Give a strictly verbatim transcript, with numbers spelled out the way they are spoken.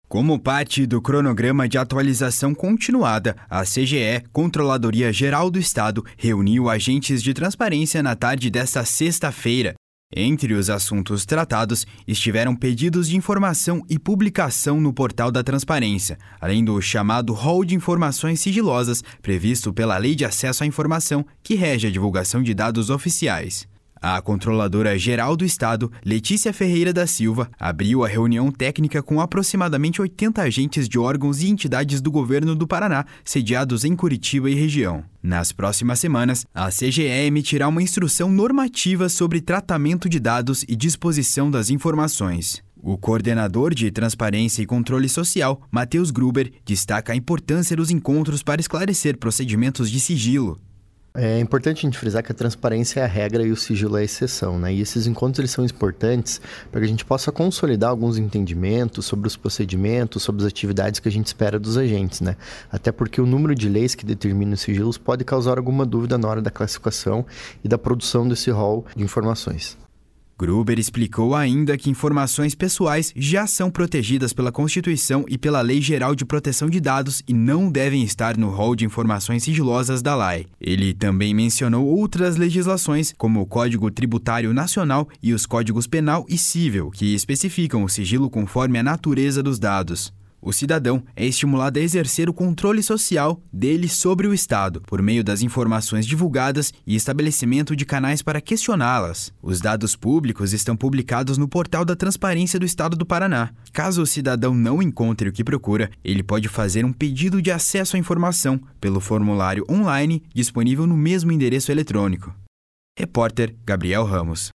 Como parte do cronograma de atualização continuada, a C G E, Controladoria Geral do Estado, reuniu agentes de transparência na tarde desta sexta-feira. Entre os assuntos tratados estiveram pedidos de informação e publicação no portal da transparência, além do chamado rol de informações sigilosas previsto pela Lei de Acesso à Informação, que rege a divulgação de dados oficiais. A Controladora Geral do Estado, Letícia Ferreira da Silva, abriu a reunião técnica com aproximadamente oitenta agentes de órgãos e entidades do governo do Paraná, sediados em Curitiba e região. Nas próximas semanas, a C G E emitirá uma instrução normativa sobre tratamento de dados e disposição das informações. O coordenador de Transparência e Controle Social, Matheus Gruber, destaca a importância dos encontros para esclarecer procedimentos de sigilo. É importante a gente frisar que a transparência é a regra e o sigilo é a exceção, né? E esses encontros eles são importantes para que a gente possa consolidar alguns entendimentos sobre os procedimentos, sobre as atividades que a gente espera dos agentes, né? Até porque o número de leis que determinam os sigilos pode causar alguma dúvida na hora da classificação e da produção desse rol de informações. Gruber explicou ainda que informações pessoais já são protegidas pela Constituição e pela Lei Geral de Proteção de Dados e não devem estar no rol de informações sigilosas da L A I. Ele também mencionou outras legislações, como o Código Tributário Nacional e os Códigos Penal e Civil, que especificam o sigilo conforme a natureza dos dados. O cidadão é estimulado a exercer o controle social dele sobre o Estado, por meio das informações divulgadas e estabelecimento de canais para questioná-las. Os dados públicos estão publicados no portal da Transparência do Estado do Paraná. Caso o cidadão não encontre o que procura, ele pode fazer um pedido de acesso à informação pelo formulário online disponível no mesmo endereço eletrônico. Repórter Gabriel Ramos.